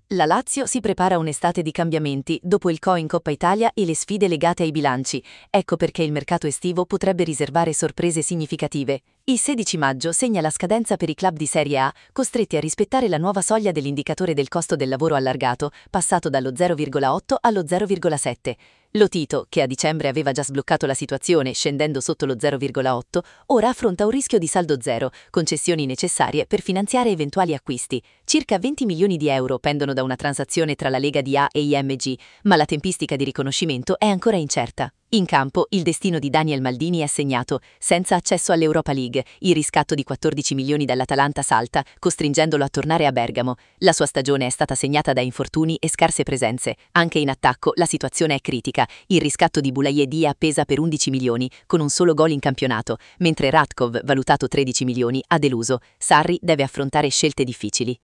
La Lazio si prepara a un'estate di cambiamenti dopo il Co in Coppa Italia e le sfide legate ai bilanci. Ecco perché il mercato estivo potrebbe riservare sorprese significative. Il 16 maggio segna la scadenza per i club di Serie A, costretti a rispettare la nuova soglia dell'indicatore del costo del lavoro allargato, passato dallo 0,8 allo 0,7. Lotito, che a dicembre aveva già sbloccato la situazione scendendo sotto lo 0,8, ora affronta un rischio di saldo zero, concessioni necessarie per finanziare eventuali acquisti. Circa 20 milioni di euro pendono da una transazione tra la Lega di A e IMG, ma la tempistica di riconoscimento è ancora incerta. In campo, il destino di Daniel Maldini è segnato, senza accesso all'Europa League. Il riscatto di 14 milioni dall'Atalanta salta, costringendolo a tornare a Bergamo. La sua stagione è stata segnata da infortuni e scarse presenze. Anche in attacco la situazione è critica. Il riscatto di Boulaye Dia pesa per 11 milioni, con un solo gol in campionato, mentre Radkov, valutato 13 milioni, ha deluso. Sarri deve affrontare scelte difficili.